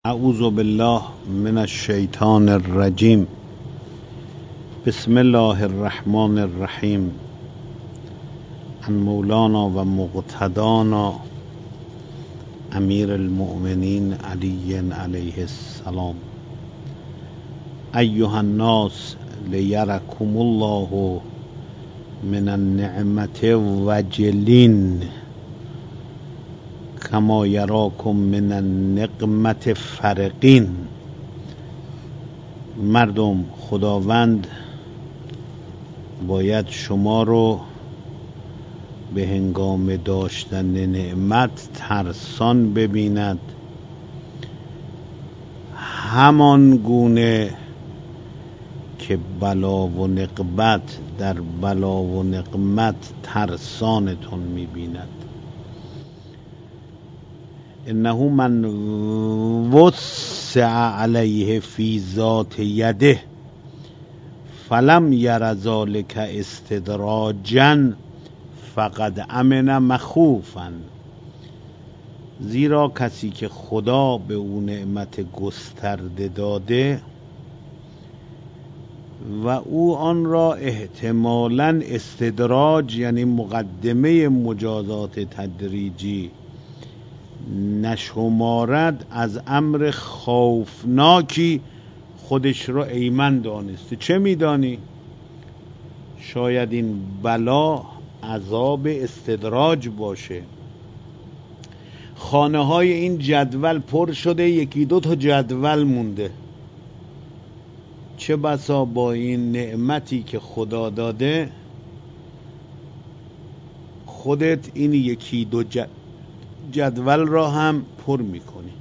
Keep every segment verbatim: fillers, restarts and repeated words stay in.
اعوذ بالله من الشیطان الرجیم. بسم الله الرحمن الرحیم. عن مولانا و مقتدانا امیر المؤمنین علی علیه السلام. ایها الناس لیرکم الله من النعمت وجلین کما یراکم من النقمت فرقین. مردم، خداوند باید شما رو به هنگام داشتن نعمت ترسان ببیند، همان گونه که بلا و نقمت در بلا و نقمت ترسانتون میبیند. انه من وسع علیه فی ذات یده فلم یر ذلک استدراجا فقد امن مخوفا. زیرا کسی که خدا به او نعمت گسترده داده و او آن را احتمالاً استدراج یعنی مقدمه مجازات تدریجی نشمارد، از امر خوفناکی خودش را ایمن دانسته. چه میدانی؟ شاید این بلا عذاب استدراج باشه. خانه های این جدول پر شده، یکی دو تا جدول مونده. چه بسا با این نعمتی که خدا داده خودت این یکی دو جدول جدول را هم پر میکنی.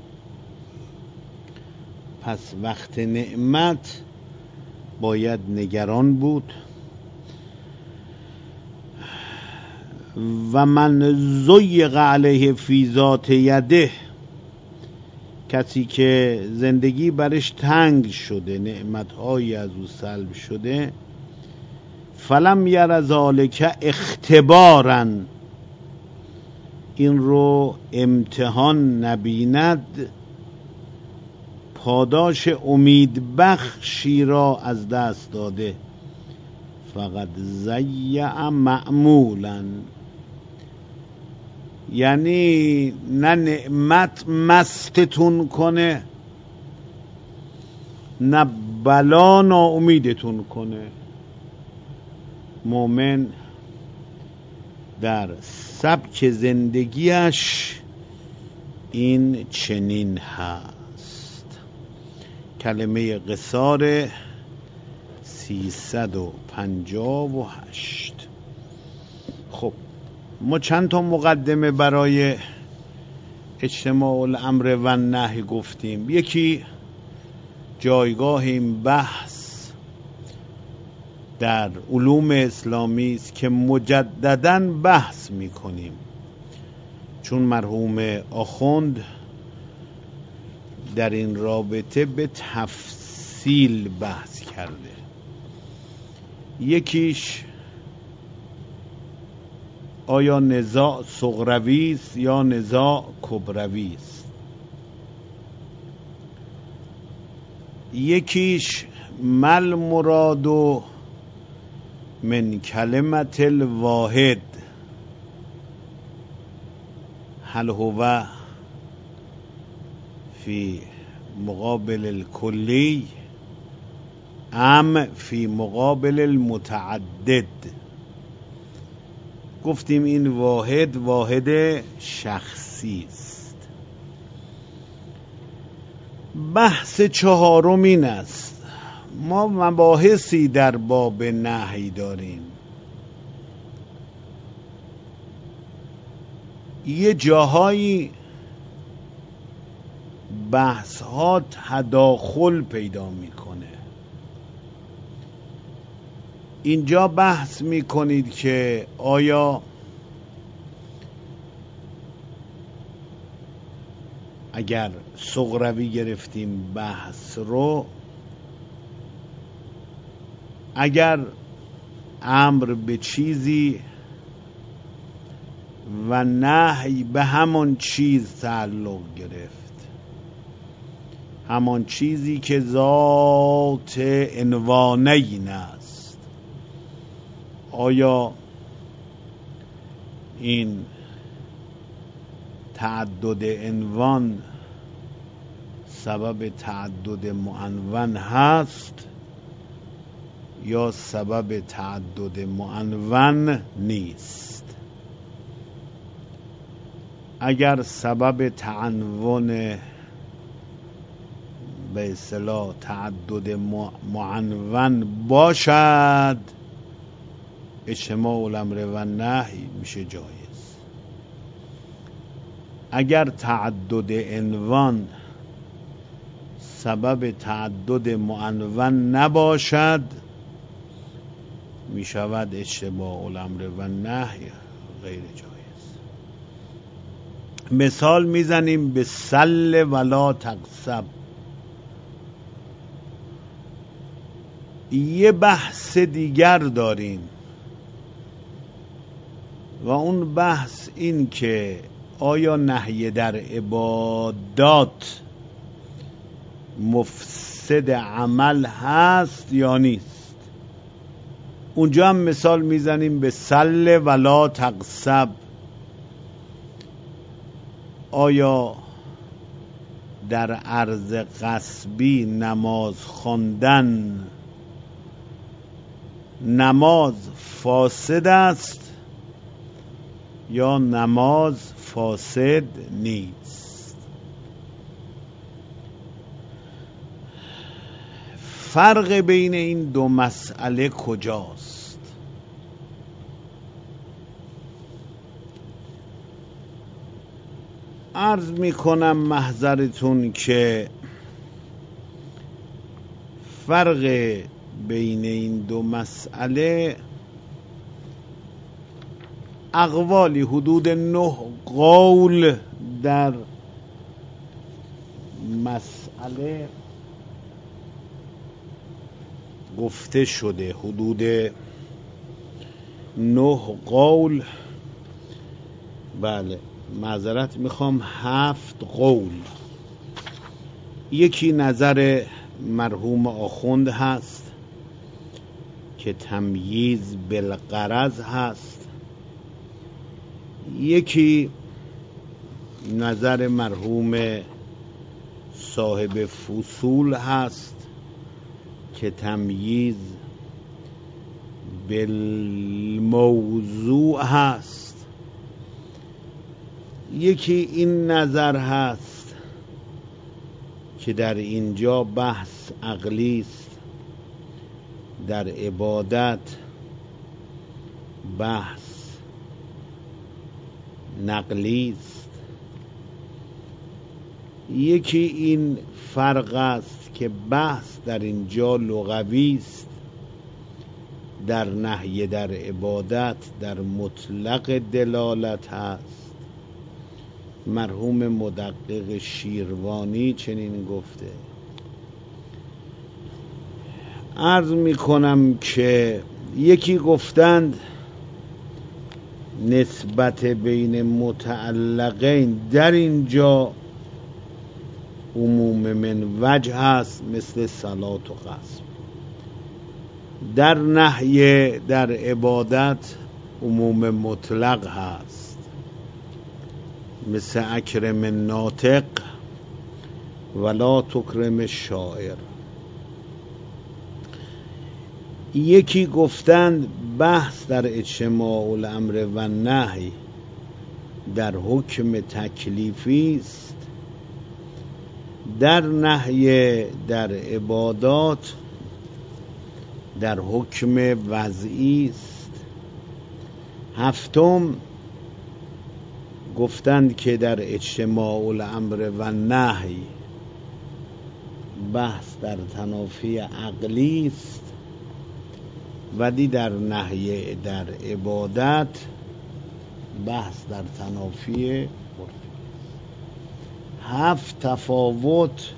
پس وقت نعمت باید نگران بود. و من ضیق علیه فی ذات یده، کسی که زندگی برش تنگ شده، نعمتهایی از او سلب شده، فلم یر ذلک اختبارا، این رو امتحان نبیند، پاداش امید بخشی را از دست داده. فقط ضیع معمولا، یعنی نه نعمت مستتون کنه نه بلا ناامیدتون کنه. مومن در سبک زندگیش این چنین هست. کلمه قصار سیصد و پنجاه و هشت. خب ما چند تا مقدمه برای اجتماع الامر و نهی گفتیم. یکی جایگاه این بحث در علوم اسلامی است که مجدداً بحث میکنیم، چون مرحوم آخوند در این رابطه به تفصیل بحث کرده. یکیش آیا نزاع صغروی است یا نزاع کبروی است. یکیش مل مراد و من کلمت الواحد، هل هو فی مقابل الکلی ام فی مقابل المتعدد. گفتیم این واحد واحد شخصی است. بحث چهارم این است. ما مباحثی در باب نهی داریم. یه جاهایی بحث ها تداخل پیدا میکنه. اینجا بحث میکنید که آیا اگر صغروی گرفتیم بحث رو، اگر امر به چیزی و نهی به همون چیز تعلق گرفت، همان چیزی که ذات عنوانین است. آیا این تعدد عنوان سبب تعدد معنون هست یا سبب تعدد معنون نیست؟ اگر سبب تعنون به اصطلاح تعدد معنون باشد، اجتماع الامر و نهی میشه جایز. اگر تعدد عنوان سبب تعدد معنون نباشد، میشود اجتماع الامر و نهی غیر جایز. مثال میزنیم به سل ولا تقصب. یه بحث دیگر داریم و اون بحث این که آیا نهی در عبادات مفسد عمل هست یا نیست؟ اونجا هم مثال میزنیم به سل ولا تقصب. آیا در عرض غصبی نماز خواندن نماز فاسد است یا نماز فاسد نیست؟ فرق بین این دو مسئله کجاست؟ عرض می کنم محضرتون که فرق بین این دو مسئله اقوالی حدود نه قول در مسئله گفته شده. حدود نه قول، بله معذرت میخوام هفت قول. یکی نظر مرحوم آخوند هست که تمییز بالغرض هست. یکی نظر مرحوم صاحب فصول هست که تمییز بالموضوع هست. یکی این نظر هست که در اینجا بحث عقلی است، در عبادت بحث نقلی است. یکی این فرق است که بحث در اینجا لغوی است، در نهی در عبادت در مطلق دلالت هست. مرحوم مدقق شیروانی چنین گفته. عرض می کنم که یکی گفتند نسبت بین متعلقین در اینجا عموم من وجه هست، مثل صلات و قصب. در نهی در عبادت عموم مطلق هست، مثل اکرم ناطق ولا تکرم شاعر. یکی گفتند بحث در اجتماع الامر و نهی در حکم تکلیفی است، در نهی در عبادات در حکم وضعی است. هفتم گفتند که در اجتماع الامر و نهی بحث در تنافی عقلی است، ولی در نهی در عبادت بحث در تنافی عرفی. هفت تفاوت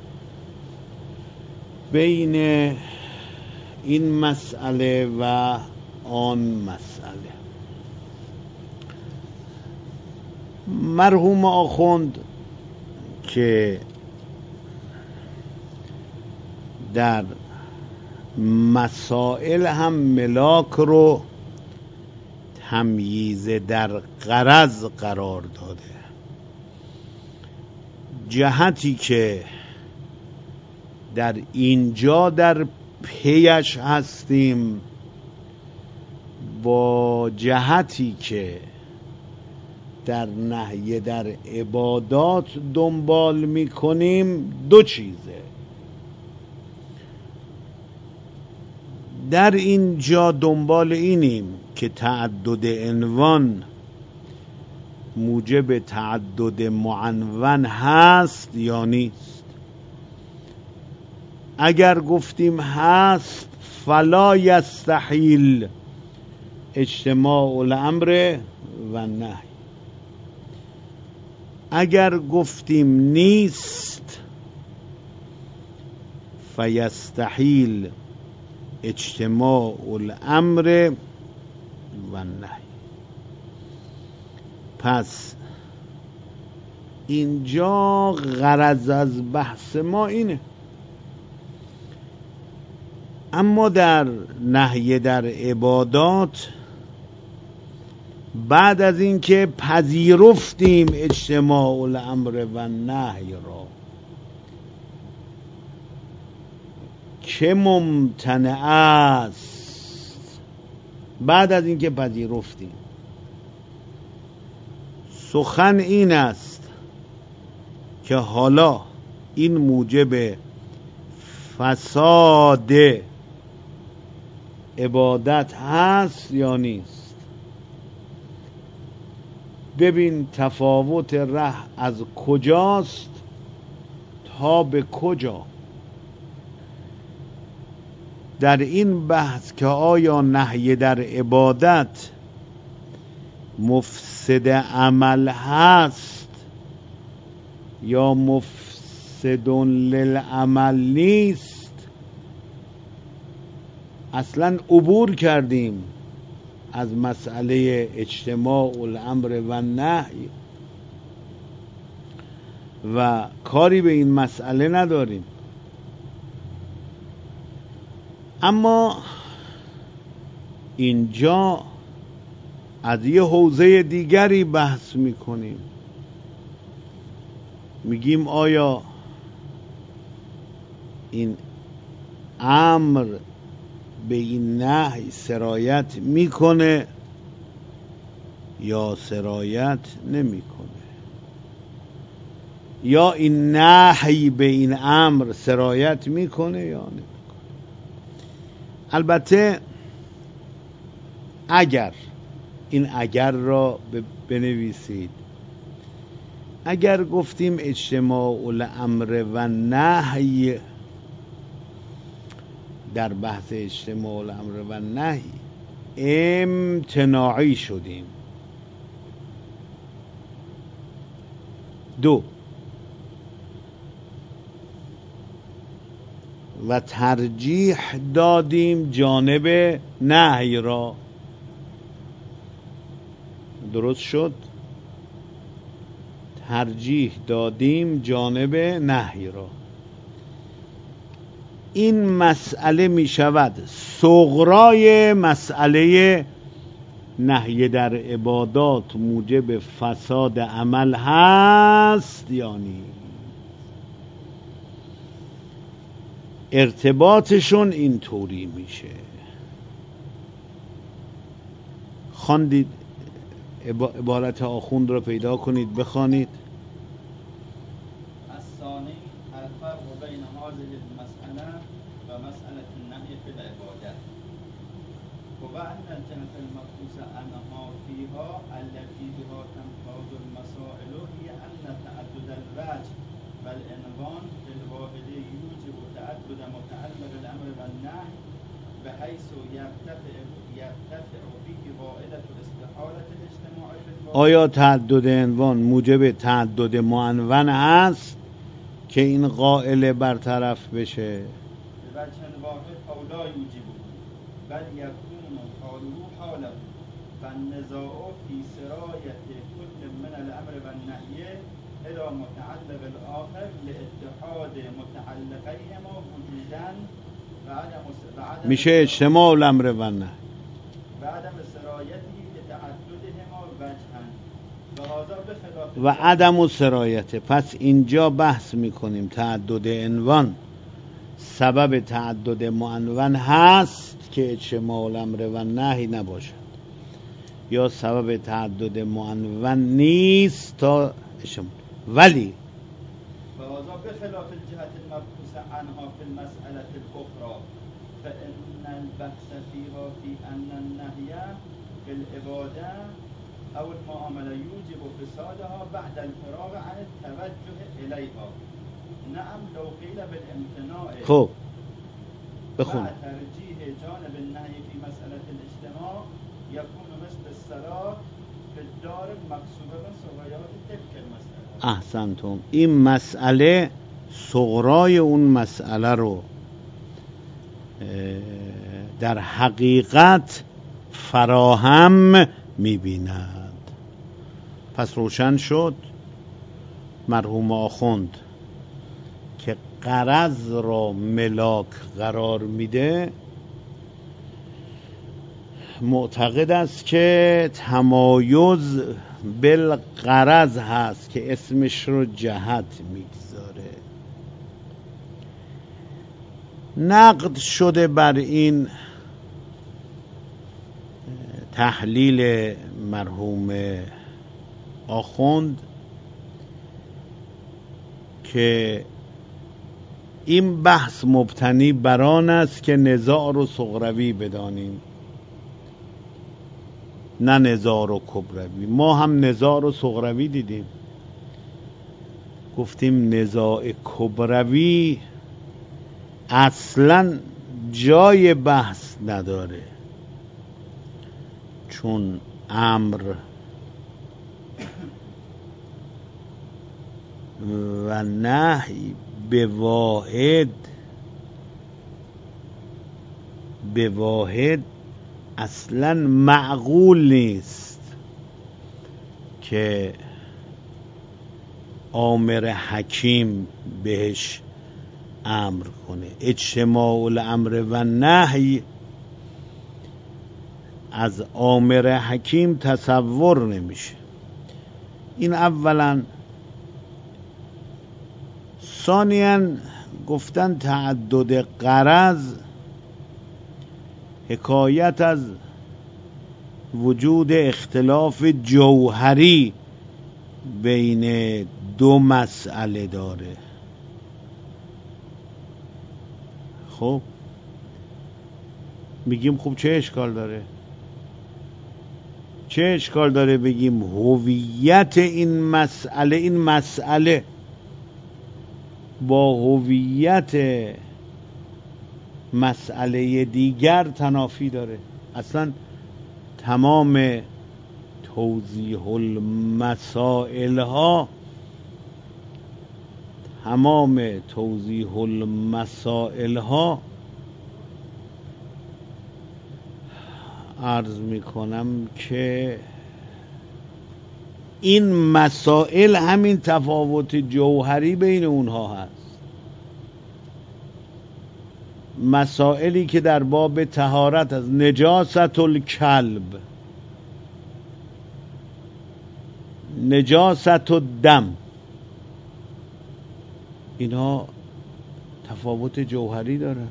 بین این مسئله و آن مسئله. مرحوم آخوند که در مسائل هم ملاک رو تمییز در غرض قرار داده. جهتی که در اینجا در پیش هستیم با جهتی که در نهی در عبادات دنبال میکنیم دو چیزه. در اینجا دنبال اینیم که تعدد عنوان موجب تعدد معنون هست یا نیست. اگر گفتیم هست فلا یستحیل اجتماع الامر و نهی. اگر گفتیم نیست فیستحیل اجتماع الامر و نهی. پس اینجا غرض از بحث ما اینه. اما در نهی در عبادات بعد از اینکه پذیرفتیم اجتماع الامر و نهی را که ممتنع است، بعد از اینکه پذیرفتیم سخن این است که حالا این موجب فساد عبادت هست یا نیست. ببین تفاوت ره از کجاست تا به کجا. در این بحث که آیا نهی در عبادت مفسد عمل هست یا مفسد للعمل نیست، اصلا عبور کردیم از مسئله اجتماع الامر و نهی و کاری به این مسئله نداریم. اما اینجا از یه حوزه دیگری بحث میکنیم. میگیم آیا این امر به این نهی سرایت میکنه یا سرایت نمیکنه، یا این نهی به این امر سرایت میکنه یا نمیکنه. البته اگر این اگر را بنویسید، اگر گفتیم اجتماع الامر و نهی، در بحث اجتماع الامر و نهی امتناعی شدیم. دو، و ترجیح دادیم جانب نهی را. درست شد؟ ترجیح دادیم جانب نهی را. این مسئله می شود صغرای مسئله نهی در عبادات موجب فساد عمل هست یا نیست. ارتباطشون این طوری میشه. خواندید؟ عبارت آخوند را پیدا کنید بخوانید. الثانی الفرق بین هذه المسألة و مسألة النهي في العبادة و أن الجهة المبحوث عنها فيها التي بها تنتهي المسائل هي أن تعدد الوجه والعنوان في الواحد يوجب تعدد متعلق الأمر والنهي بحيث يرتفع يرتفع به قاعدة الاستحالة الاجتماعي بالواحد. آیا تعدد عنوان موجب تعدد معنون هست که این قائل برطرف بشه؟ به وجه واحد او لا یوجب بل یکون حاله حاله و النزاع فی سرایت کل من الامر و النهی الى متعلق الاخر لاتحاد متعلقیهما وجودا و عدم میشه اجتماع الامر و نهی و عدم سرایتی لتعددهما وجها و هذا بخلاف و عدم سرایت. پس اینجا بحث میکنیم تعدد عنوان سبب تعدد معنون هست که اجتماع الامر و نهی نباشد، یا سبب تعدد معنون نیست تا اجتماع. ولی و هذا بخلاف الجهة المبحوث عنها في المسألة الأخرى فإن البحث فيها في أن النهي في العبادة أو المعاملة يوجب فسادها بعد الفراغ عن التوجه إليها. نعم لو قيل بالامتناع خب بخون. مع ترجيح جانب النهي في مسألة الاجتماع يكون مثل الصلاة في الدار المقصودة من صغيرات تلك المسألة. احسنتم. این مسئله صغرای اون مسئله رو در حقیقت فراهم می‌بیند. پس روشن شد مرحوم آخوند که غرض را ملاک قرار میده معتقد است که تمایز بالغرض هست که اسمش رو جهت میگذاره. نقد شده بر این تحلیل مرحوم آخوند که این بحث مبتنی بر آن است که نزاع رو صغروی بدانیم نه نزاع رو کبروی. ما هم نزاع رو صغروی دیدیم، گفتیم نزاع کبروی اصلا جای بحث نداره، چون امر و نهی به واحد به واحد اصلا معقول نیست که آمر حکیم بهش امر کنه. اجتماع الامر و نهی از آمر حکیم تصور نمیشه. این اولا. ثانیاً گفتن تعدد غرض حکایت از وجود اختلاف جوهری بین دو مسئله داره. خب میگیم خب چه اشکال داره؟ چه اشکال داره بگیم هویت این مسئله این مسئله با هویت مسئله دیگر تنافی داره؟ اصلا تمام توضیح المسائل ها تمام توضیح المسائل ها عرض میکنم که این مسائل همین تفاوت جوهری بین اونها هست. مسائلی که در باب طهارت از نجاست الکلب، نجاست الدم، اینها تفاوت جوهری دارن.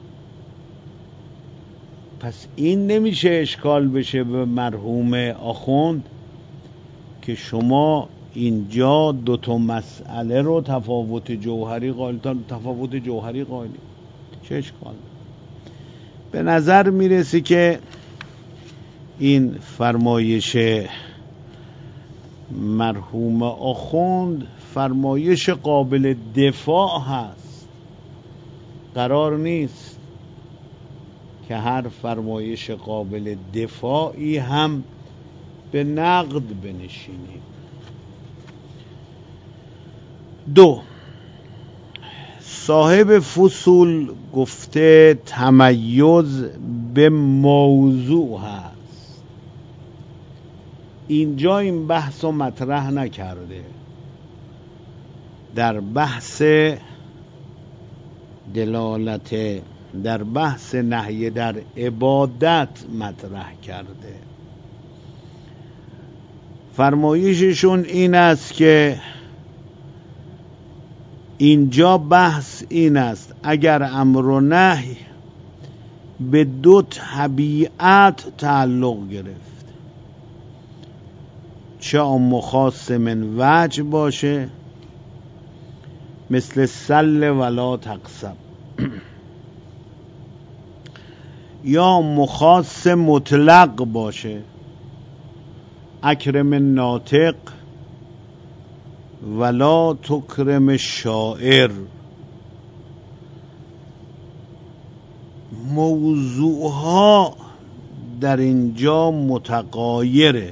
پس این نمیشه اشکال بشه به مرحوم آخوند که شما اینجا دو تا مسئله رو تفاوت جوهری قائل تفاوت جوهری قائلی. چه اشکال؟ به نظر میرسی که این فرمایش مرحوم آخوند فرمایش قابل دفاع هست. قرار نیست که هر فرمایش قابل دفاعی هم به نقد بنشینیم. دو، صاحب فصول گفته تمیز به موضوع هست. اینجا این بحث رو مطرح نکرده. در بحث دلالت در بحث نهی در عبادت مطرح کرده. فرمایششون این است که اینجا بحث این است اگر امر و نهی به دو طبیعت تعلق گرفت، چه مخاص من وجه باشه مثل سل ولا تقسم، یا مخاص مطلق باشه اکرم ناطق ولا تکرم شاعر. موضوعها در اینجا متغایره،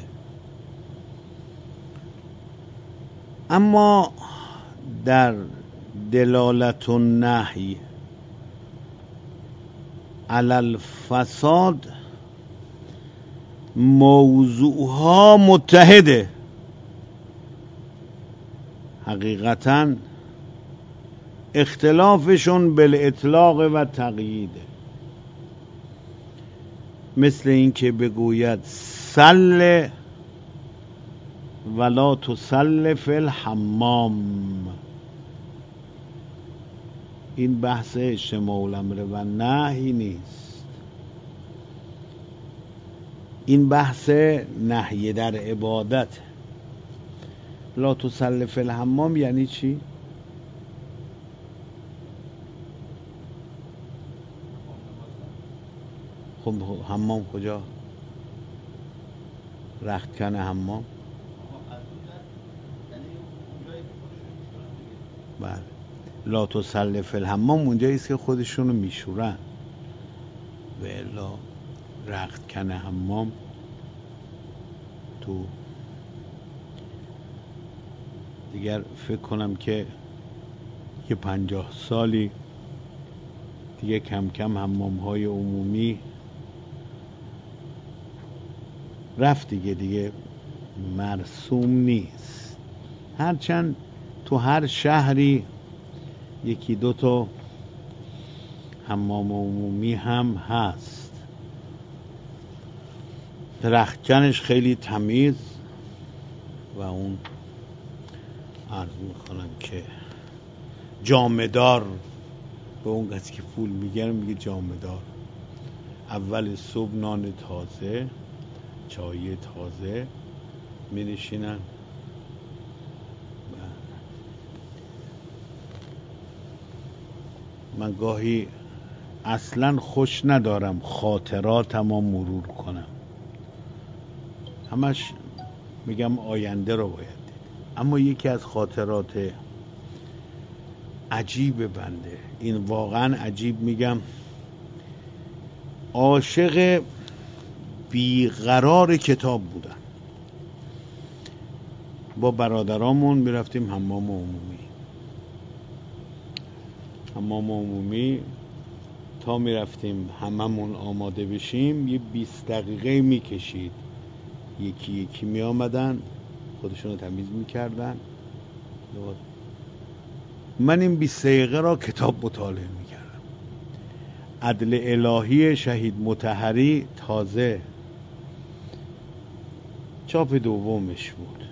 اما در دلالت النهی علی الفساد موضوعها متحده. حقیقتا اختلافشون بالاطلاق و تقییده، مثل این که بگوید سل ولا تسل فی الحمام. این بحث اجتماع الامر و نهی نیست، این بحث نهی در عبادت. لا تسل فی الحمام یعنی چی؟ خب حمام کجا؟ رختکن حمام. بله، لا تسل فی الحمام اونجایی است که خودشونو میشورن، و الا رختکن حمام تو دیگر فکر کنم که یه پنجاه سالی دیگه کم کم حمام های عمومی رفت دیگه دیگه مرسوم نیست، هرچند تو هر شهری یکی دو تا حمام عمومی هم هست. رختکنش خیلی تمیز و اون عرض میکنم که جامدار، به اون کسی که پول میگیره میگه جامدار. اول صبح نان تازه، چای تازه می نشینن. من گاهی اصلا خوش ندارم خاطراتم رو مرور کنم، همش میگم آینده رو باید دید. اما یکی از خاطرات عجیب بنده، این واقعا عجیب میگم، عاشق بیقرار کتاب بودم. با برادرامون میرفتیم حمام عمومی. حمام عمومی تا میرفتیم هممون آماده بشیم یه بیست دقیقه میکشید، یکی یکی میامدن خودشونو تمیز میکردن. من این بیست دقیقه را کتاب مطالعه میکردم. عدل الهی شهید مطهری تازه چاپ دومش بود.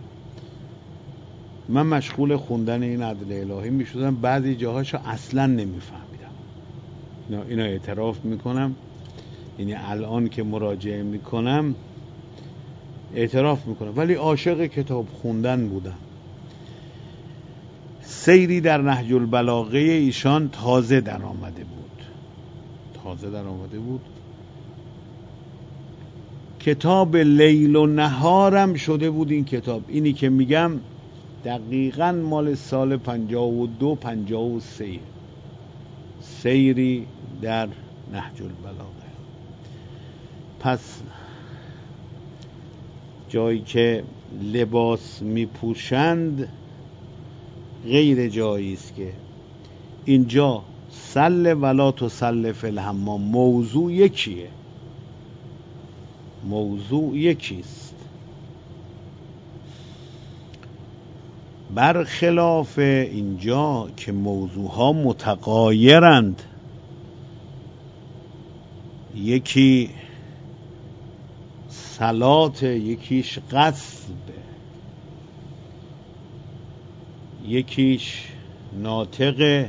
من مشغول خوندن این عدل الهی میشدم، بعضی جاهاشو اصلا نمیفهمیدم. اینا, اینا اعتراف میکنم، یعنی الان که مراجعه میکنم اعتراف میکنم، ولی عاشق کتاب خوندن بودم. سیری در نهج البلاغه ایشان تازه در آمده بود تازه در آمده بود کتاب لیل و نهارم شده بود. این کتاب، اینی که میگم دقیقاً مال سال پنجاه و دو پنجاه و سه، سیری در نهج البلاغه. پس جایی که لباس میپوشند غیر جایی است که اینجا سل ولا تسل فی الحمام موضوع یکیه، موضوع یکیست. برخلاف اینجا که موضوعها متغایرند، یکی صلات، یکیش قصب، یکیش ناطقه،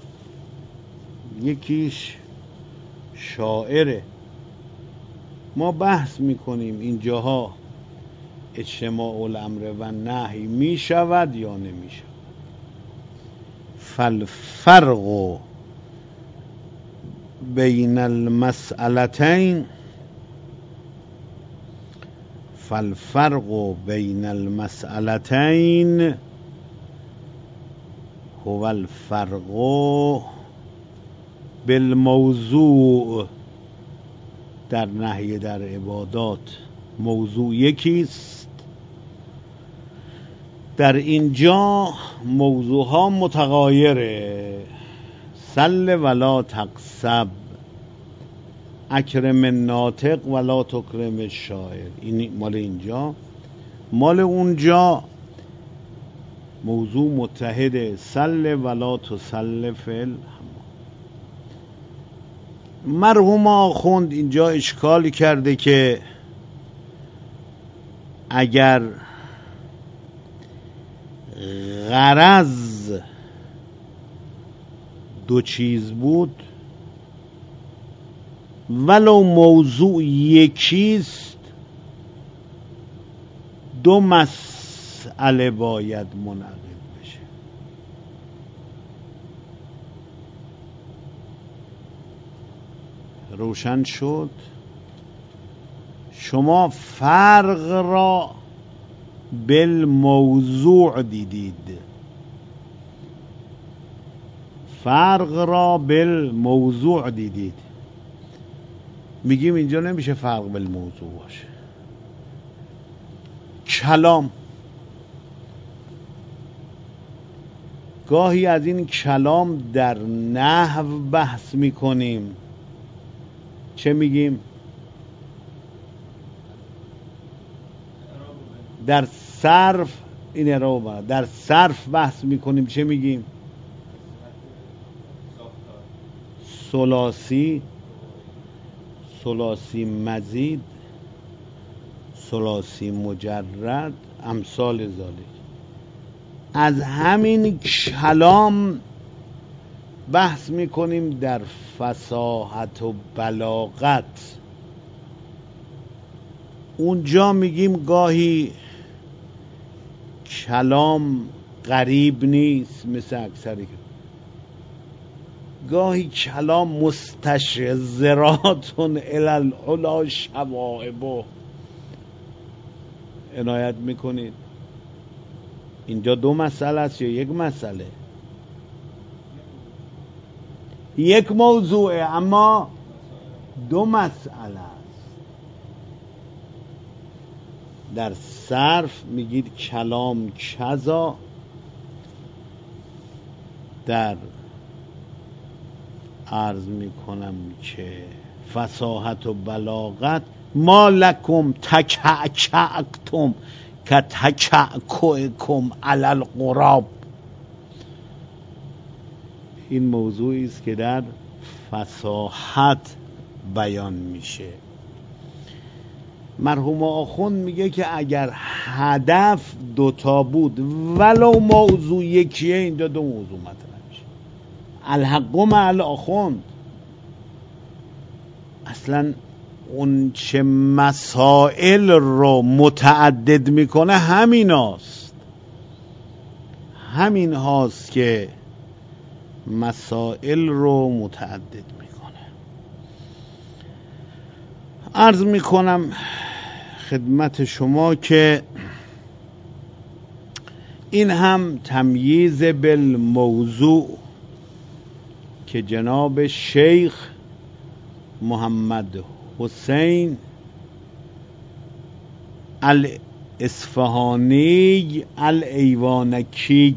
یکیش شاعره. ما بحث میکنیم اینجاها اجتماع الامر و نهی می شود یا نمی شود. فالفرق بین المسئلتین فالفرق بین المسئلتین هو الفرق بالموضوع. در نهی در عبادات موضوع یکیست، در اینجا موضوع ها متغایره. سل ولا تقصب، اکرم الناطق ولا تکرم الشاعر. این مال اینجا. مال اونجا موضوع متحده، سل ولا تسل فل. مرحوم آخوند اینجا اشکالی کرده که اگر غرض دو چیز بود ولو موضوع یکیست، دو مسئله باید منعقد بشه. روشن شد؟ شما فرق را بالموضوع دیدید، فرق را بالموضوع دیدید. میگیم اینجا نمیشه فرق بالموضوع باشه. کلام، گاهی از این کلام در نحو بحث میکنیم، چه میگیم؟ در صرف، این رو در صرف بحث میکنیم، چه میگیم؟ ثلاثی، ثلاثی مزید، ثلاثی مجرد، امثال ذالک. از همین کلام بحث میکنیم در فصاحت و بلاغت. اونجا میگیم گاهی کلام غریب نیست مثل اکثری، گاهی کلام مستشذراتون الالعلا شوائبه. عنایت میکنید اینجا دو مسئله است یا یک مسئله؟ یک موضوعه اما دو مسئله است. در صرف میگید کلام کذا، در عرض میکنم که فصاحت و بلاغت ما لکم تکعکعتم که تکعکعکم علی الغراب. این موضوعی است که در فصاحت بیان میشه. مرحوم آخوند میگه که اگر هدف دوتا بود ولو موضوع یکیه، اینجا دو موضوع مطرح میشه. الحق مع الاخوند. اصلا اون چه مسائل رو متعدد میکنه همین هاست، همین هاست که مسائل رو متعدد میکنه. عرض میکنم خدمت شما که این هم تمییز بالموضوع که جناب شیخ محمد حسین الاصفهانی الایوانکی،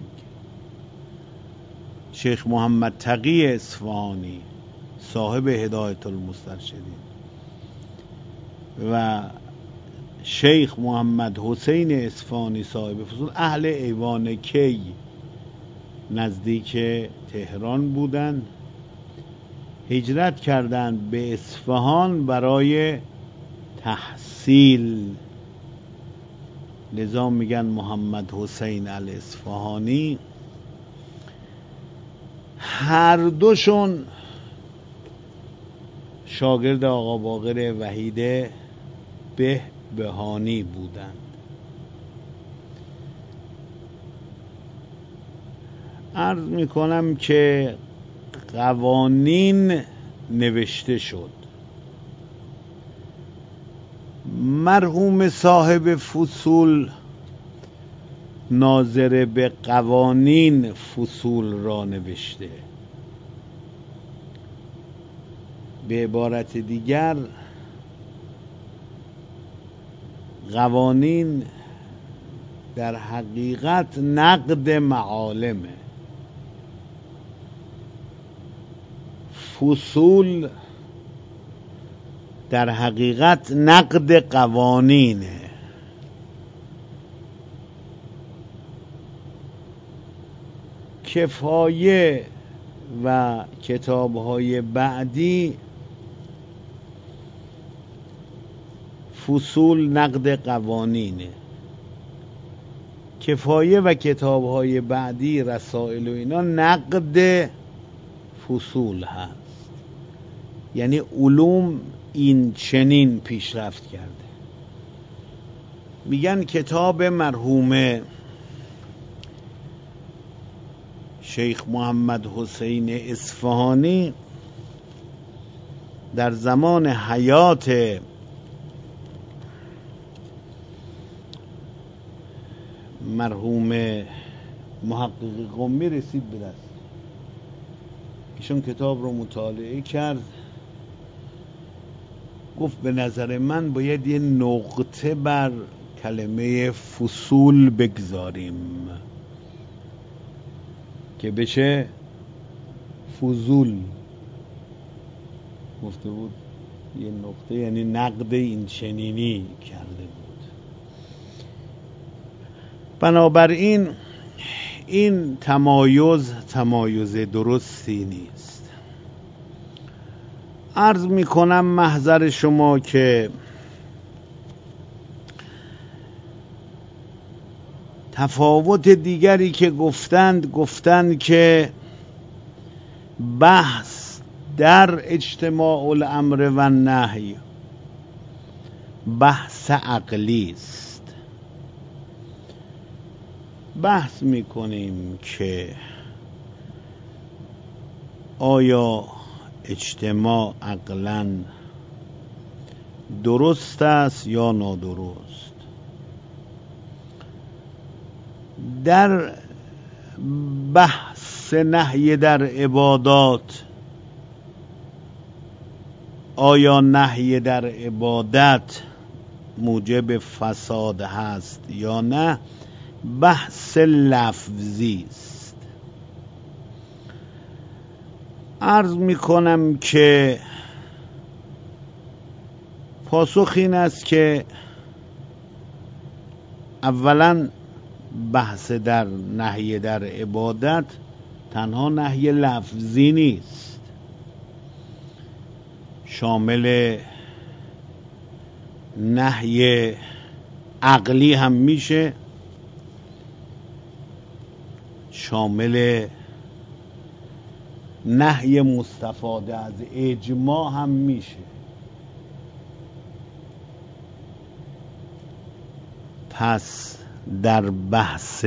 شیخ محمد تقی اصفهانی صاحب هدایت المسترشدین و شیخ محمد حسین اصفهانی صاحب فصول اهل ایوان کی نزدیک تهران بودند، هجرت کردند به اصفهان برای تحصیل، لذا میگن محمد حسین الاصفهانی. هر دوشون شاگرد آقا باقر وحید بهبهانی بودند. عرض میکنم که قوانین نوشته شد. مرحوم صاحب فصول ناظر به قوانین فصول را نوشته. به عبارت دیگر قوانین در حقیقت نقد معالمه، فصول در حقیقت نقد قوانینه. کفایه و کتاب‌های بعدی فصول نقد قوانینه. کفایه و کتاب‌های بعدی رسائل و اینا نقد فصول هست. یعنی علوم این چنین پیشرفت کرده. میگن کتاب مرحوم شیخ محمد حسین اصفهانی در زمان حیات مرحوم محقق قمی رسید به دست ایشون. کتاب رو مطالعه کرد، گفت به نظر من باید یه نقطه بر کلمه فصول بگذاریم که بشه فضول. گفته بود یه نقطه، یعنی نقد این چنینی کرده بود. بنابراین این تمایز تمایز درستی نیست. عرض می کنم محضر شما که تفاوت دیگری که گفتند گفتند که بحث در اجتماع الامر و نهی بحث عقلی است. بحث می کنیم که آیا اجتماع عقلاً درست است یا نادرست. در بحث نهی در عبادات، آیا نهی در عبادت موجب فساد هست یا نه، بحث لفظی است. عرض می کنم که پاسخ این است که اولا بحث در نهی در عبادت تنها نهی لفظی نیست، شامل نهی عقلی هم میشه، شامل نهی مستفاده از اجماع هم میشه. پس در بحث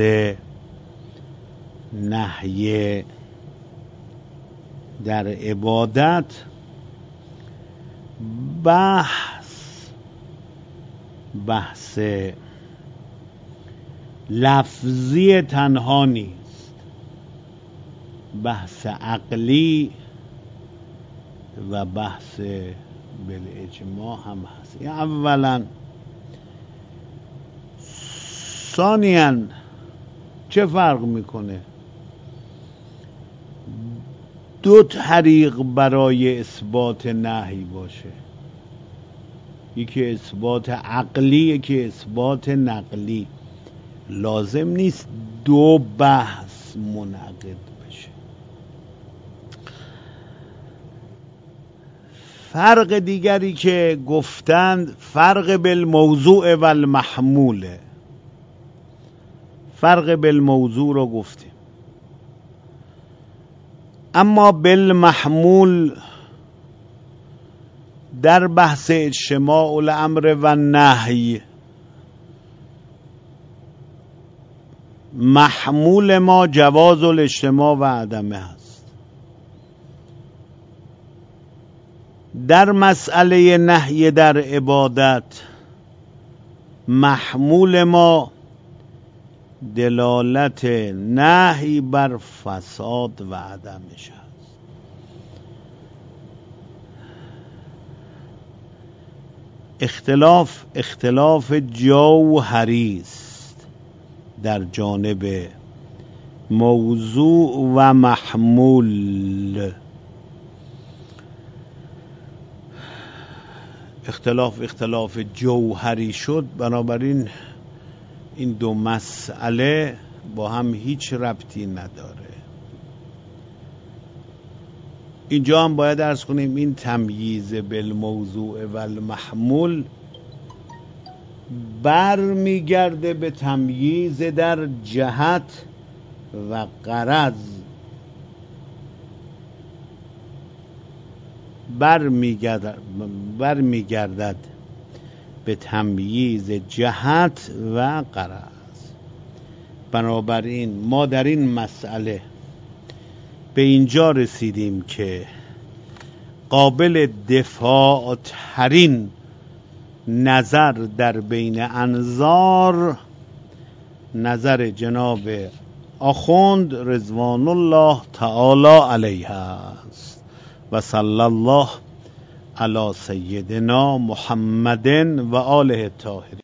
نهی در عبادت بحث بحث لفظی تنها نیست، بحث عقلی و بحث بالاجماع هم هست. یعنی اولا. ثانیاً چه فرق میکنه دو طریق برای اثبات نهی باشه؟ یکی اثبات عقلی، یکی اثبات نقلی. لازم نیست دو بحث منعقد بشه. فرق دیگری که گفتند فرق بالموضوع و المحموله. فرق بالموضوع رو گفتیم، اما بالمحمول در بحث اجتماع الامر و نهی محمول ما جواز الاجتماع و عدمه هست. در مسئله نهی در عبادت محمول ما دلالت نهی بر فساد و عدمش هست. اختلاف اختلاف جوهری است در جانب موضوع و محمول. اختلاف اختلاف جوهری شد، بنابراین این دو مسئله با هم هیچ ربطی نداره. اینجا هم باید عرض کنیم این تمییز بالموضوع و المحمول بر میگرده به تمییز در جهت و غرض، بر میگردد بر میگردد به تمییز جهت و غرض. بنابراین ما در این مسئله به اینجا رسیدیم که قابل دفاع ترین نظر در بین انظار نظر جناب آخوند رضوان الله تعالی علیه است. و صلی الله علی سیدنا محمد و آله الطاهرین.